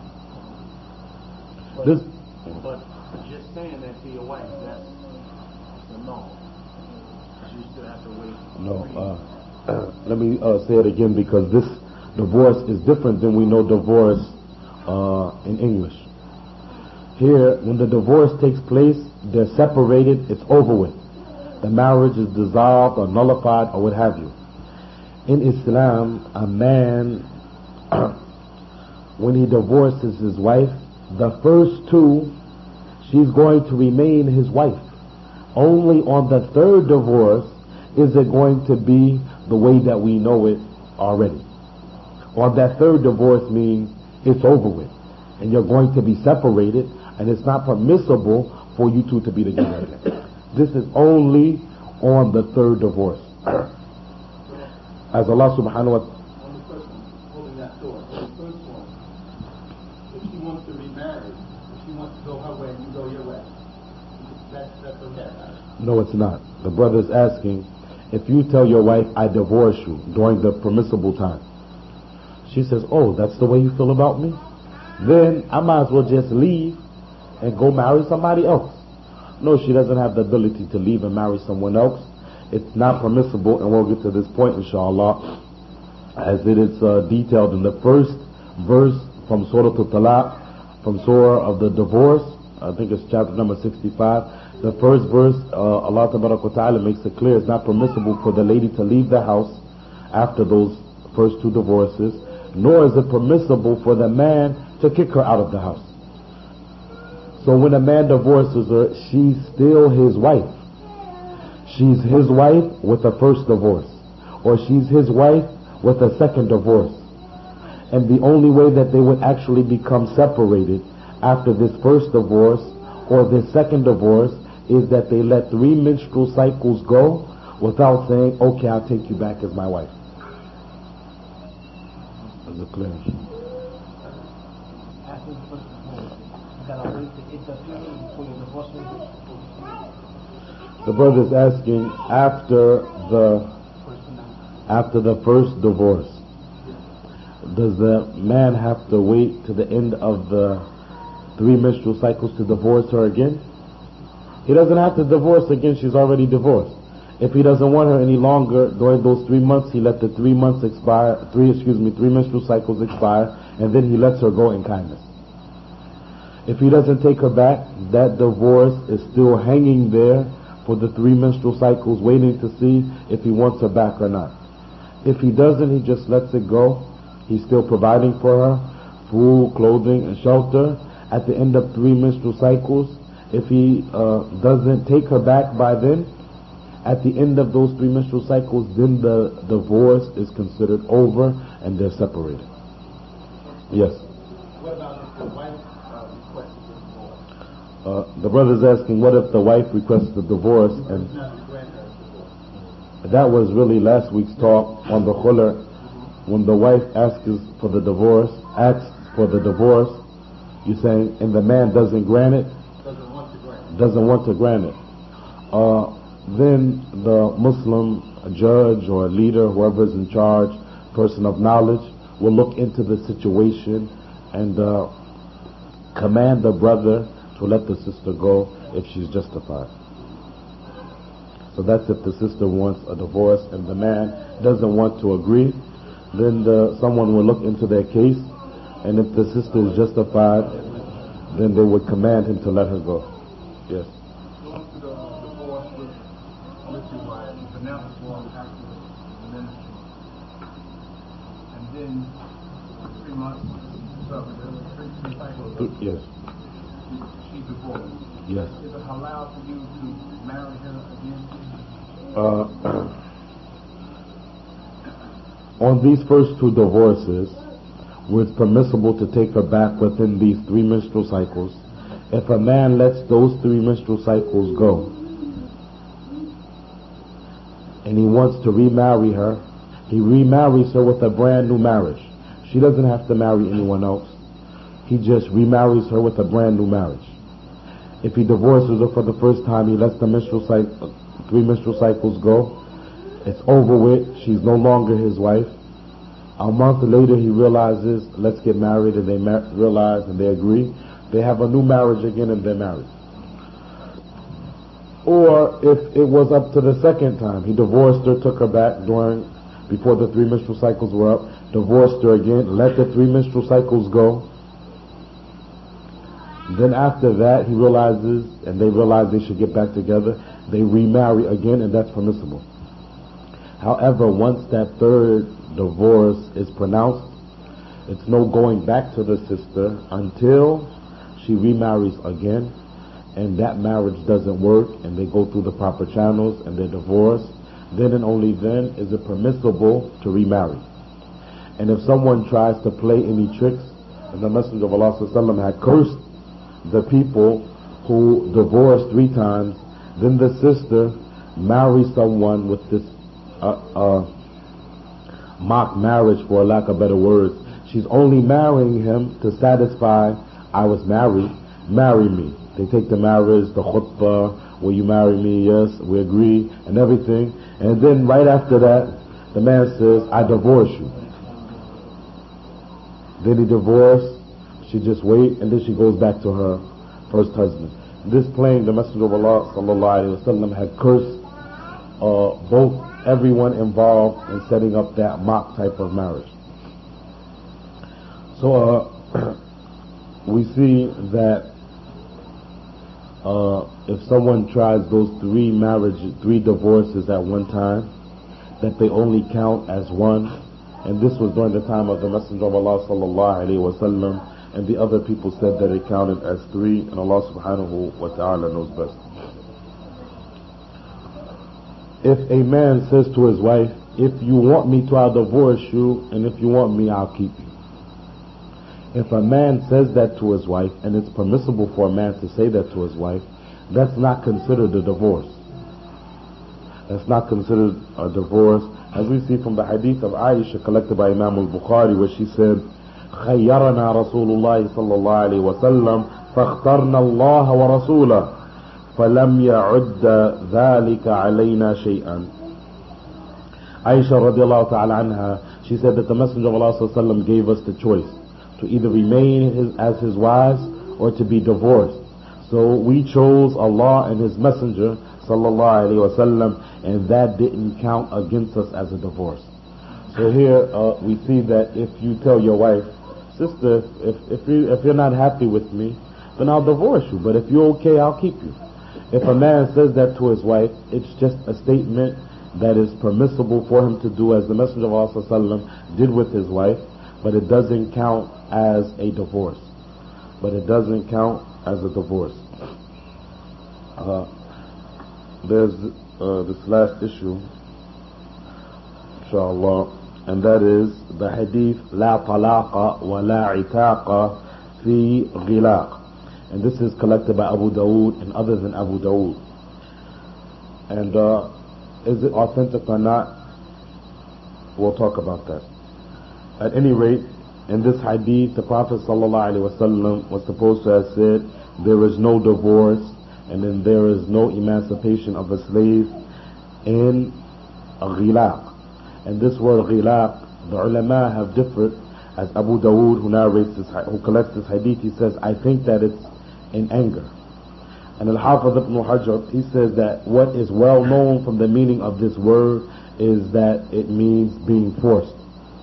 But, this, but just saying that to your wife, that's a no. You still have to wait. No, uh, let me uh, say it again, because this divorce is different than we know divorce uh, in English. Here, when the divorce takes place, they're separated, it's over with. The marriage is dissolved or nullified or what have you. In Islam, a man, when he divorces his wife, the first two, she's going to remain his wife. Only on the third divorce is it going to be the way that we know it already. On that third divorce means it's over with, and you're going to be separated, and it's not permissible for you two to be together again. This is only on the third divorce. As Allah subhanahu wa ta'ala, on the person holding that door, the first one, if she wants to remarry, if she wants to go her way and you go your way, that's, that's okay, right? no, it's not. The brother is asking, if you tell your wife, I divorce you during the permissible time, she says, oh, that's the way you feel about me? Then I might as well just leave and go marry somebody else. No, she doesn't have the ability to leave and marry someone else. It's not permissible, and we'll get to this point inshallah, as it is uh, detailed in the first verse from Surah Al-Talaq, from Surah of the divorce. I think it's chapter number sixty-five. The first verse, uh, Allah Ta'ala makes it clear it's not permissible for the lady to leave the house after those first two divorces, nor is it permissible for the man to kick her out of the house. So when a man divorces her, she's still his wife. She's his wife with the first divorce, or she's his wife with a second divorce. And the only way that they would actually become separated after this first divorce or this second divorce is that they let three menstrual cycles go without saying, okay, I'll take you back as my wife. Is it clear? After the first divorce, you gotta wait to interfere before you divorce me. The brother is asking, after the after the first divorce, does the man have to wait to the end of the three menstrual cycles to divorce her again? He doesn't have to divorce again, she's already divorced. If he doesn't want her any longer, during those three months, he let the three months expire, three, excuse me, three menstrual cycles expire, and then he lets her go in kindness. If he doesn't take her back, that divorce is still hanging there for the three menstrual cycles, waiting to see if he wants her back or not. If he doesn't, he just lets it go. He's still providing for her food, clothing, and shelter. At the end of three menstrual cycles, if he uh, doesn't take her back by then, at the end of those three menstrual cycles, then the divorce is considered over and they're separated. Yes. What about if the wife uh, requests a divorce? Uh, the brother's asking, what if the wife requests the divorce? And It's not to grant her a divorce. that was really last week's talk on the khula. When the wife asks for the divorce, asks for the divorce, you're saying, and the man doesn't grant it, Doesn't want to grant it. doesn't want to grant it. Uh, then the Muslim judge or leader, whoever is in charge, person of knowledge, will look into the situation and uh, command the brother to let the sister go if she's justified. So that's if the sister wants a divorce and the man doesn't want to agree. Then the, someone will look into their case, and if the sister is justified, then they would command him to let her go. Yes. Going to the uh, divorce with, with your wife, you pronounce the divorce after the ministry. And then three months, so three, three cycles, Yes. she, she divorced. Yes. Is it allowed for you to marry her again? Uh, on these first two divorces, where it's permissible to take her back within these three menstrual cycles, if a man lets those three menstrual cycles go and he wants to remarry her, he remarries her with a brand new marriage. She doesn't have to marry anyone else. He just remarries her with a brand new marriage. If he divorces her for the first time, he lets the menstrual cycle, three menstrual cycles go. It's over with. She's no longer his wife. A month later, he realizes, let's get married, and they ma- realize and they agree. They have a new marriage again, and they're married. Or if it was up to the second time, he divorced her, took her back during, before the three menstrual cycles were up, divorced her again, let the three menstrual cycles go. Then after that, he realizes, and they realize they should get back together, they remarry again, and that's permissible. However, once that third divorce is pronounced, it's no going back to the sister until she remarries again, and that marriage doesn't work, and they go through the proper channels, and they're divorced. Then and only then is it permissible to remarry. And if someone tries to play any tricks, and the Messenger of Allah sallallahu alaihi wasallam had cursed the people who divorced three times, then the sister marries someone with this uh, uh, mock marriage, for lack of better words. She's only marrying him to satisfy, I was married, marry me. They take the marriage, the khutbah, will you marry me? Yes, we agree, and everything. And then right after that, the man says, I divorce you. Then he divorced, she just wait, and then she goes back to her first husband. This playing, the Messenger of Allah sallallahu alaihi wasallam had cursed uh, both everyone involved in setting up that mock type of marriage. So uh, we see that uh, if someone tries those three marriages, three divorces at one time, that they only count as one. And this was during the time of the Messenger of Allah sallallahu alaihi wasallam, and the other people said that it counted as three, and Allah subhanahu wa ta'ala knows best. If a man says to his wife, if you want me to, I'll divorce you, and if you want me, I'll keep you. If a man says that to his wife, and it's permissible for a man to say that to his wife, that's not considered a divorce. That's not considered a divorce, as we see from the hadith of Aisha collected by Imam al-Bukhari, where she said, خيرنا رسول الله صلى الله عليه وسلم فاخترنا الله ورسوله فلم يعد ذلك علينا شيئا. Aisha radiallahu ta'ala anha, she said that the Messenger of Allah sallallahu alaihi wasallam gave us the choice to either remain his, as his wives or to be divorced. So we chose Allah and His Messenger sallallahu alaihi wasallam, and that didn't count against us as a divorce. So here uh, we see that if you tell your wife, sister, if if you if you're not happy with me, then I'll divorce you. But if you're okay, I'll keep you. If a man says that to his wife, it's just a statement that is permissible for him to do, as the Messenger of Allah sallallahu alaihi wasallam did with his wife, but it doesn't count as a divorce. But it doesn't count as a divorce. Uh, there's uh, this last issue, inshallah, and that is the hadith لا طلاق ولا عتاق في غلاق. And this is collected by Abu Dawood and other than Abu Dawood. And uh, is it authentic or not? We'll talk about that. At any rate, in this hadith, the Prophet ﷺ was supposed to have said, there is no divorce, and then there is no emancipation of a slave in a ghilaq. And this word ghilaq, the ulama have differed. As Abu Dawood, who narrates this, who collects this hadith, he says, I think that it's in anger. And Al-Hafiz ibn Hajar, he says that what is well known from the meaning of this word is that it means being forced.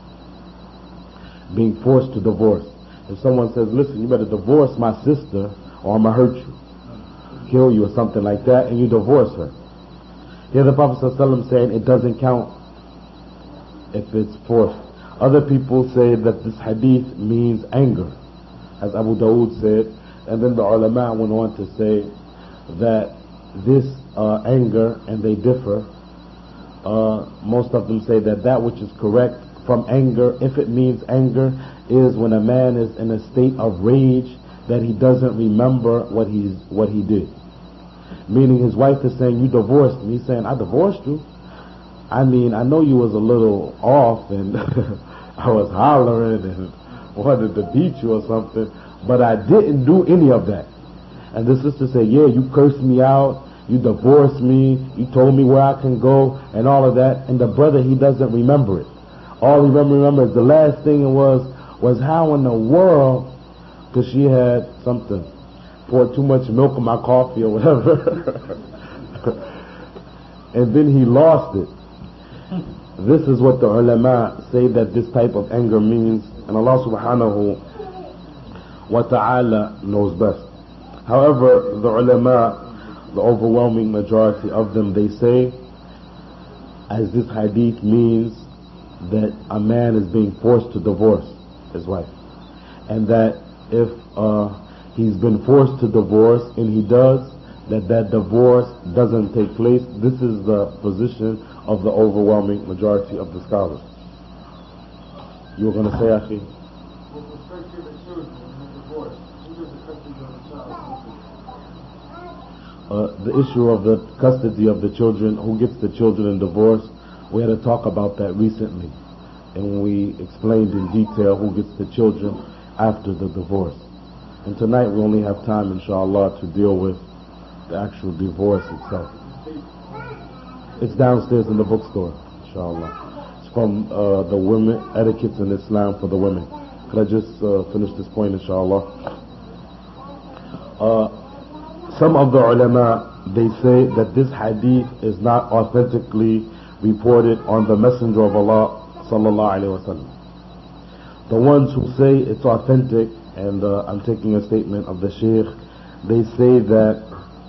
Being forced to divorce. If someone says, listen, you better divorce my sister or I'm going to hurt you, kill you or something like that, and you divorce her. Here the Prophet ﷺ saying it doesn't count if it's forced. Other people say that this hadith means anger, as Abu Dawood said, and then the ulama went on to say that this uh, anger, and they differ, uh, most of them say that that which is correct from anger, if it means anger, is when a man is in a state of rage that he doesn't remember what he's what he did. Meaning his wife is saying, you divorced me. He's saying, I divorced you? I mean, I know you was a little off and I was hollering and wanted to beat you or something, but I didn't do any of that. And the sister said, yeah, you cursed me out, you divorced me, you told me where I can go and all of that. And the brother, he doesn't remember it. All he remembers, the last thing it was, was how in the world, because she had something, poured too much milk in my coffee or whatever. And then he lost it. This is what the ulama say that this type of anger means, and Allah subhanahu wa ta'ala knows best. However, the ulama, the overwhelming majority of them, they say, as this hadith means that a man is being forced to divorce his wife, and that if uh, he's been forced to divorce and he does, that that divorce doesn't take place. This is the position of the overwhelming majority of the scholars. You were going to say, Akhi? With respect to the children and the divorce, who does the custody of the child? Uh, the issue of the custody of the children, who gets the children in divorce, we had a talk about that recently, and we explained in detail who gets the children after the divorce. And tonight we only have time, inshallah, to deal with the actual divorce itself. It's downstairs in the bookstore, inshallah. It's from uh, the women, etiquettes in Islam for the women. Could I just uh, finish this point, inshallah? Uh, some of the ulama, they say that this hadith is not authentically reported on the Messenger of Allah sallallahu alaihi wasallam. The ones who say it's authentic, and uh, I'm taking a statement of the Shaykh, they say that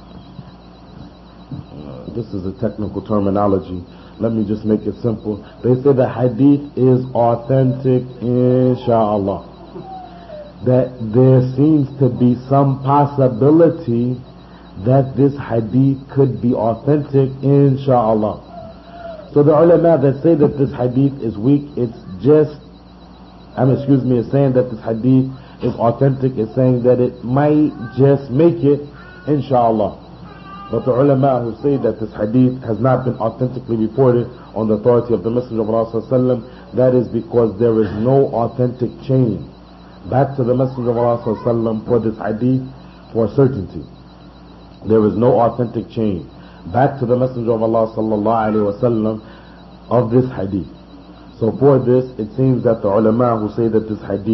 uh, this is a technical terminology. Let me just make it simple. They say the hadith is authentic, inshallah. That there seems to be some possibility that this hadith could be authentic, inshallah. So the ulama that say that this hadith is weak, it's just, I mean, excuse me, it's saying that this hadith is authentic, it's saying that it might just make it, inshallah. But the ulama who say that this hadith has not been authentically reported on the authority of the Messenger of Allah sallallahu alaihi wasallam, that is because there is no authentic chain back to the Messenger of Allah sallallahu alaihi wasallam for this hadith for certainty. There is no authentic chain back to the Messenger of Allah sallallahu alaihi wasallam of this hadith. So for this, it seems that the ulama who say that this hadith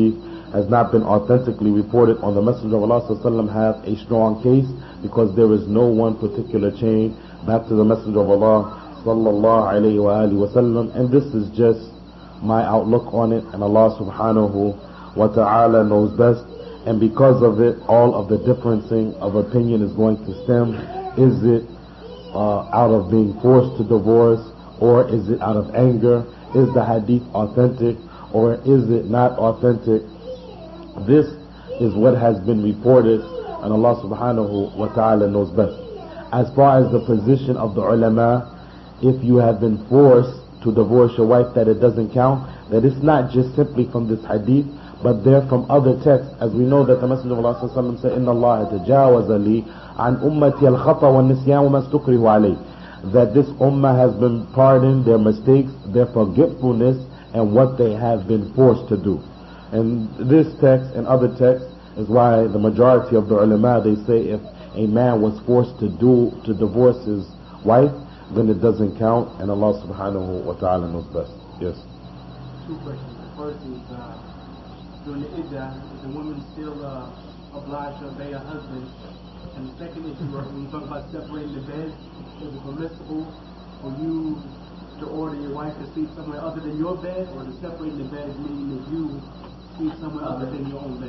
has not been authentically reported on the Messenger of Allah sallallahu alaihi wasallam have a strong case, because there is no one particular chain back to the Messenger of Allah sallallahu alaihi wa alihi wasallam. And this is just my outlook on it, and Allah subhanahu wa ta'ala knows best. And because of it, all of the differencing of opinion is going to stem. Is it uh, out of being forced to divorce, or is it out of anger? Is the hadith authentic, or is it not authentic? This is what has been reported, and Allah subhanahu wa ta'ala knows best. As far as the position of the ulama, if you have been forced to divorce your wife, that it doesn't count, that it's not just simply from this hadith, but they're from other texts, as we know that the Messenger of Allah sallallahu alaihi wasallam said, "Inna Allah tajawaza li an ummati al-khata wa nisyan wa ma stukrihu alayh," that this ummah has been pardoned their mistakes, their forgetfulness, and what they have been forced to do. And this text and other texts is why the majority of the ulama, they say if a man was forced to do to divorce his wife, then it doesn't count, and Allah subhanahu wa ta'ala knows best. Yes. Two questions. The first is uh, during the iddah, is the woman still uh, obliged to obey her husband? And the second issue, when you talk about separating the bed, is it permissible for you to order your wife to sleep somewhere other than your bed, or to separate the bed meaning that you sleep somewhere other than your own bed?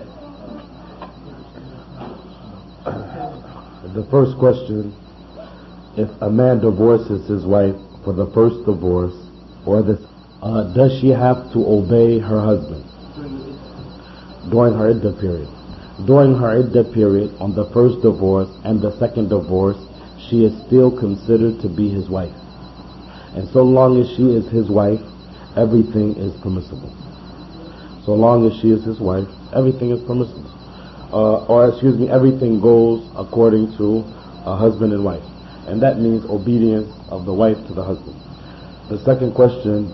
The first question, if a man divorces his wife for the first divorce, or this, uh, does she have to obey her husband during her iddah period? During her iddah period, on the first divorce and the second divorce, she is still considered to be his wife. And so long as she is his wife, everything is permissible. So long as she is his wife, everything is permissible. Uh, or excuse me, everything goes according to a husband and wife. And that means obedience of the wife to the husband. The second question,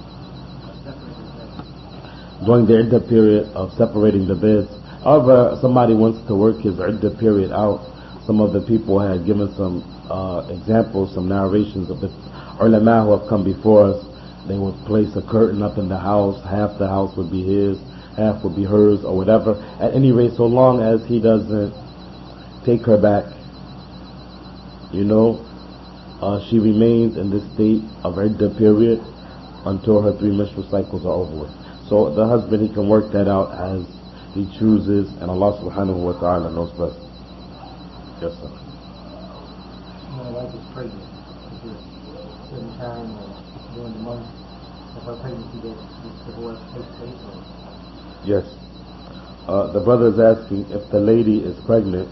during the iddah period of separating the beds. However, somebody wants to work his iddah period out. Some of the people had given some uh, examples, some narrations of the ulama who have come before us. They would place a curtain up in the house. Half the house would be his, half would be hers, or whatever. At any rate, so long as he doesn't take her back, you know, uh, she remains in this state of iddah period until her three menstrual cycles are over with. So the husband, he can work that out as he chooses, and Allah subhanahu wa ta'ala knows best. Yes, sir. My wife is pregnant. Is there a certain time or during the month of her pregnancy that this divorce takes place? Or? Yes. Uh, the brother is asking if the lady is pregnant,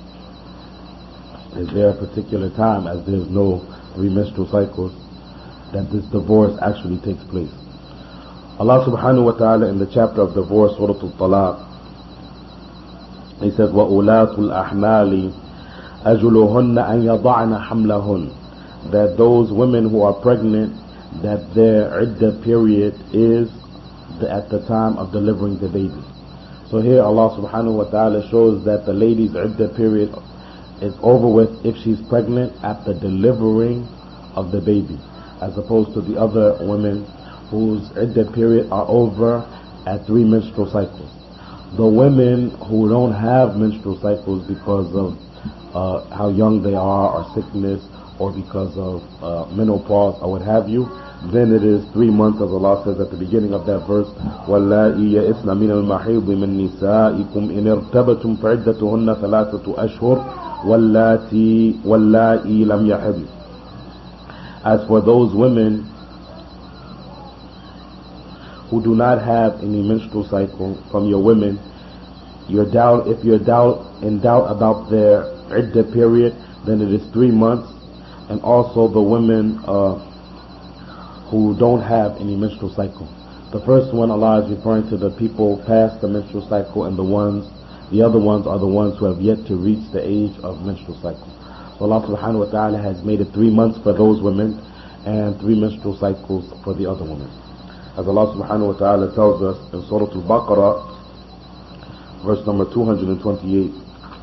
is there a particular time, as there's no three menstrual cycles, that this divorce actually takes place? Allah subhanahu wa ta'ala in the chapter of divorce, Surah Al-Talaq, He says, وَأُولَاتُ الْأَحْمَالِ أَجُلُهُنَّ أَنْ يَضَعْنَ حَمْلَهُنَّ, that those women who are pregnant, that their iddah period is the, at the time of delivering the baby. So here Allah subhanahu wa ta'ala shows that the lady's iddah period is over with if she's pregnant at the delivering of the baby, as opposed to the other women whose iddah period are over at three menstrual cycles. The women who don't have menstrual cycles because of uh, how young they are, or sickness, or because of uh, menopause, or what have you, then it is three months, as Allah says at the beginning of that verse, وَاللَّائِي يَئِسْنَ مِنَ الْمَحِيضِ مِن نِّسَائِكُمْ إِنِ ارْتَبْتُمْ فَعِدَّتُهُنَّ ثَلَاثَةُ أَشْهُرٍ وَاللَّاتِي وَاللَّائِي لَمْ يَحِضْنَ. As for those women who do not have any menstrual cycle from your women, you're doubt, if you're doubt, in doubt about their iddah period, then it is three months. And also the women uh, who don't have any menstrual cycle. The first one, Allah is referring to the people past the menstrual cycle, and the ones, the other ones are the ones who have yet to reach the age of menstrual cycle. So Allah subhanahu wa ta'ala has made it three months for those women and three menstrual cycles for the other women. As Allah subhanahu wa ta'ala tells us in Surah Al-Baqarah, verse number two hundred twenty-eight,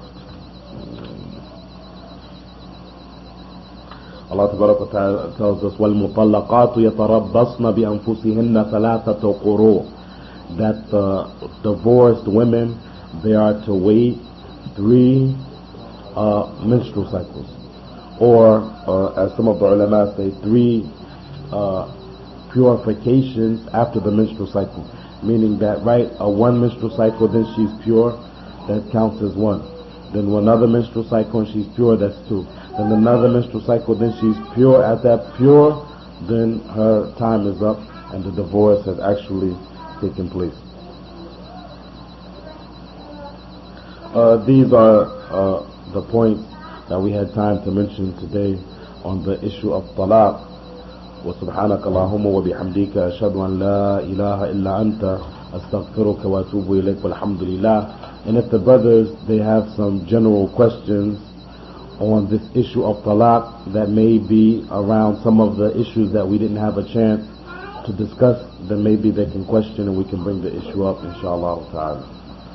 Allah tabaraka wa ta'ala tells us, وَالْمُطَلَّقَاتُ يَتَرَبَّصْنَ بِأَنفُسِهِنَّ ثَلَاثَةَ قُرُوءٍ, that the divorced women, they are to wait three uh, menstrual cycles, or uh, as some of the ulama say, three uh, purifications after the menstrual cycle, meaning that right, a one menstrual cycle, then she's pure, that counts as one. Then another menstrual cycle and she's pure, that's two. Then another menstrual cycle, then she's pure. At that pure, then her time is up and the divorce has actually taken place. Uh, these are uh, the points that we had time to mention today on the issue of talaq. وسبحانك اللهم وبحمدك أشهد أن لا إله إلا أنت أستغفرك وأتوب إليك والحمد لله. And if the brothers, they have some general questions on this issue of talaq that may be around some of the issues that we didn't have a chance to discuss, then maybe they can question and we can bring the issue up, inshallah ta'ala.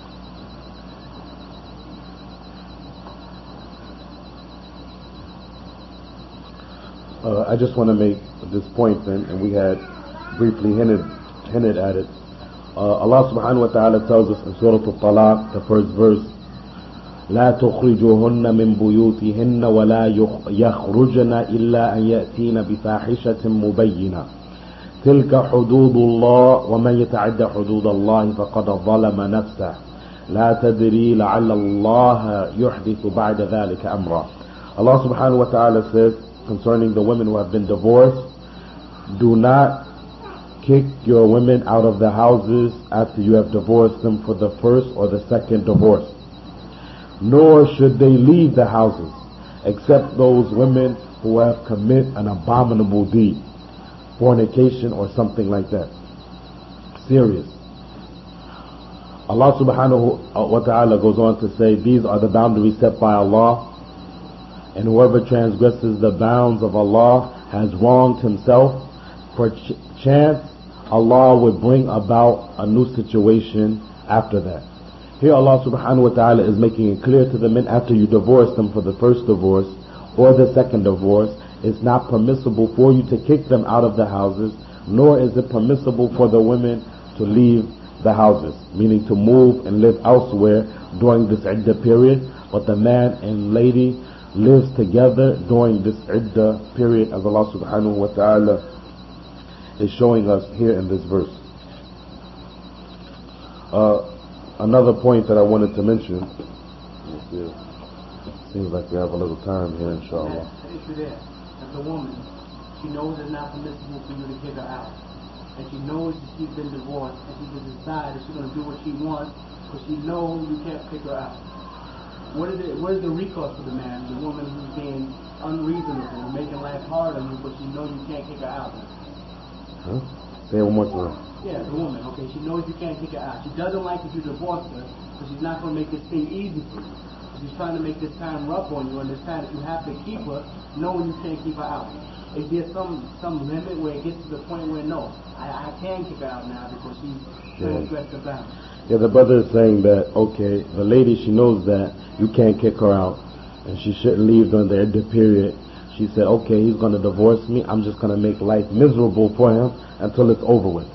Uh, I just want to make this point then, and we had briefly hinted, hinted at it. Uh, Allah subhanahu wa ta'ala tells us in Surah Al-Talaq, the first verse, لا تخرجوهن من بيوتهن ولا يخرجن إلا أن يأتين بفاحشة مبينة تلك حدود الله ومن يتعد حدود الله فقد ظلم نفسه لا تدري لعل الله يحدث بعد ذلك أمرا. Allah subhanahu wa ta'ala says concerning the women who have been divorced, do not kick your women out of the houses after you have divorced them for the first or the second divorce. Nor should they leave the houses except those women who have committed an abominable deed, fornication or something like that. Serious. Allah subhanahu wa ta'ala goes on to say, these are the boundaries set by Allah, and whoever transgresses the bounds of Allah has wronged himself. For ch- chance Allah would bring about a new situation after that. Here Allah subhanahu wa ta'ala is making it clear to the men, after you divorce them for the first divorce or the second divorce, it's not permissible for you to kick them out of the houses, nor is it permissible for the women to leave the houses, meaning to move and live elsewhere during this iddah period. But the man and lady lives together during this iddah period, as Allah subhanahu wa ta'ala is showing us here in this verse. Uh, another point that I wanted to mention, seems like we have a little time here, inshallah. The issue there, as a woman, she knows it's not permissible for you to kick her out, and she knows that she's been divorced, and she can decide that she's going to do what she wants, but she knows you can't kick her out. What is it? What is the recourse for the man, the woman who's being unreasonable, making life hard on you, but she knows you can't kick her out? Huh? Say it one more time. Yeah, the woman. Okay, she knows you can't kick her out. She doesn't like that you divorced her, but she's not going to make this thing easy for you. She's trying to make this time rough on you, and this time that you have to keep her, knowing you can't keep her out. Is there some some limit where it gets to the point where no, I, I can kick her out now because she's transgressed the bounds? Yeah, the brother is saying that, okay, the lady, she knows that you can't kick her out, and she shouldn't leave during the iddah period. She said, okay, he's going to divorce me, I'm just going to make life miserable for him until it's over with.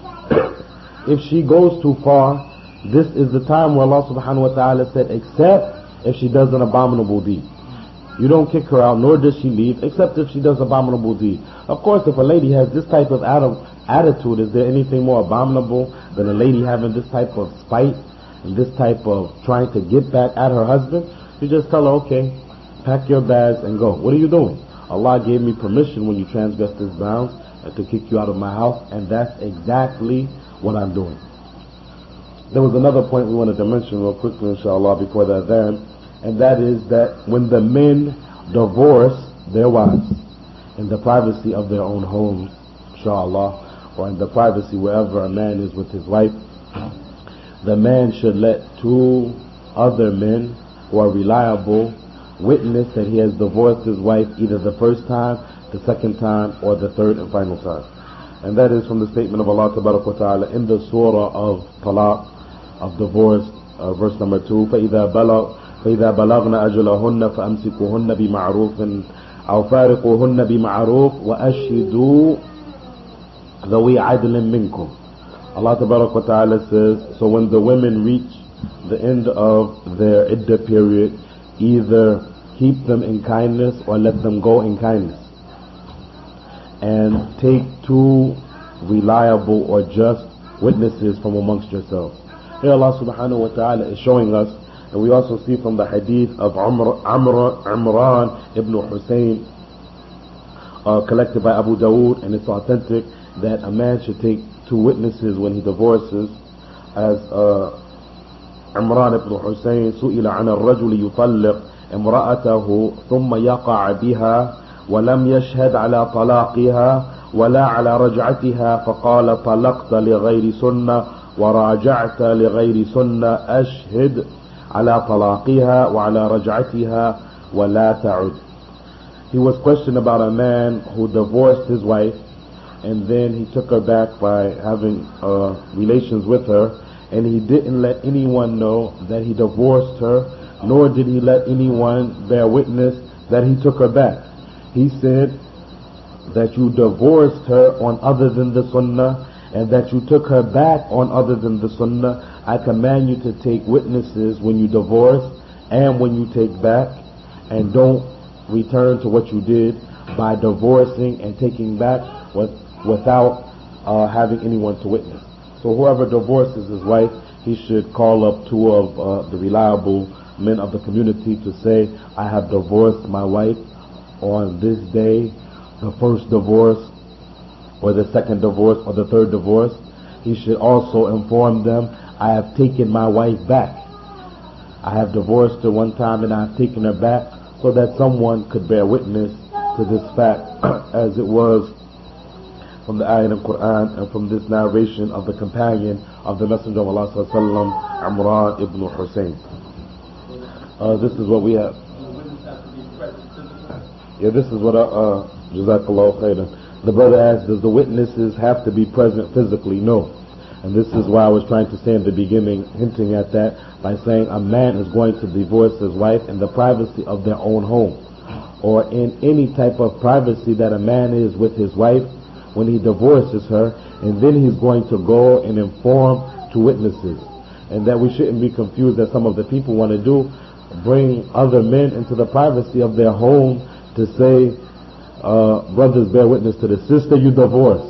If she goes too far, this is the time where Allah subhanahu wa ta'ala said, except if she does an abominable deed. You don't kick her out, nor does she leave, except if she does abominable deed. Of course, if a lady has this type of attitude, is there anything more abominable than a lady having this type of spite and this type of trying to get back at her husband? You just tell her, okay, pack your bags and go. What are you doing? Allah gave me permission when you transgress this bounds to kick you out of my house, and that's exactly what I'm doing. There was another point we wanted to mention real quickly, inshallah, before that then, and that is that when the men divorce their wives in the privacy of their own homes, inshallah, or in the privacy wherever a man is with his wife, the man should let two other men who are reliable witness that he has divorced his wife either the first time, the second time, or the third and final time. And that is from the statement of Allah Tabaraka wa Ta'ala in the surah of Talaq, of divorce, uh, verse number two, فَإِذَا بَلَغْ فَإِذَا بَلَغْنَا أَجْلَهُنَّ فَأَمْسِكُوهُنَّ بِمَعْرُوفٍ أَوْ فَارِقُوهُنَّ بِمَعْرُوفٍ وَأَشْهِدُوا ذَوِي عَدْلٍ مِنْكُمْ Allah Tabaraka wa Ta'ala says, so when the women reach the end of their iddah period, either keep them in kindness or let them go in kindness. And take two reliable or just witnesses from amongst yourselves. Here Allah Subhanahu wa Ta'ala is showing us, and we also see from the hadith of Amr, Amr, Imran ibn Hussein, uh, collected by Abu Dawood, and it's authentic, that a man should take two witnesses when he divorces, as uh, Imran ibn Hussein سئل عن الرجل يطلق امرأته ثم يقع بها ولم يشهد على طلاقها ولا على رجعتها فقال طلقت لغير سنة وراجعت لغير سنة أشهد على طلاقها وعلى رجعتها ولا تعد. He was questioned about a man who divorced his wife and then he took her back by having uh, relations with her, and he didn't let anyone know that he divorced her, nor did he let anyone bear witness that he took her back. He said that you divorced her on other than the sunnah and that you took her back on other than the sunnah. I command you to take witnesses when you divorce and when you take back, and don't return to what you did by divorcing and taking back with, without uh, having anyone to witness. So whoever divorces his wife, he should call up two of uh, the reliable men of the community to say, I have divorced my wife on this day, the first divorce or the second divorce or the third divorce. He should also inform them, I have taken my wife back. I have divorced her one time and I have taken her back, so that someone could bear witness to this fact, as it was from the ayah of the Quran and from this narration of the companion of the Messenger of Allah sallallahu alaihi wasallam, Imran ibn Hussein. Uh, this is what we have. Yeah, this is what I, uh, Jazakallah khairan. The brother asked, does the witnesses have to be present physically? No. And this is why I was trying to say in the beginning, hinting at that, by saying a man is going to divorce his wife in the privacy of their own home, or in any type of privacy that a man is with his wife when he divorces her, and then he's going to go and inform to witnesses. And that we shouldn't be confused that some of the people want to do, bring other men into the privacy of their home to say, uh, brothers, bear witness to the sister you divorced.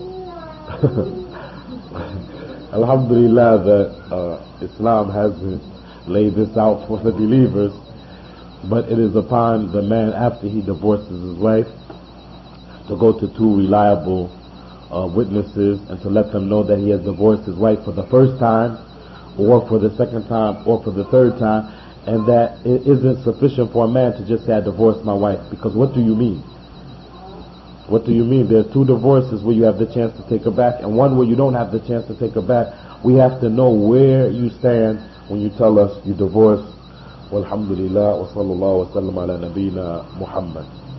Alhamdulillah that uh, Islam hasn't laid this out for the believers, but it is upon the man after he divorces his wife to go to two reliable uh, witnesses and to let them know that he has divorced his wife for the first time or for the second time or for the third time, and that it isn't sufficient for a man to just say, I divorced my wife, because what do you mean? What do you mean? There are two divorces where you have the chance to take her back and one where you don't have the chance to take her back. We have to know where you stand when you tell us you divorced. Walhamdulillah wa sallallahu wa sallam ala nabiyyina Muhammad.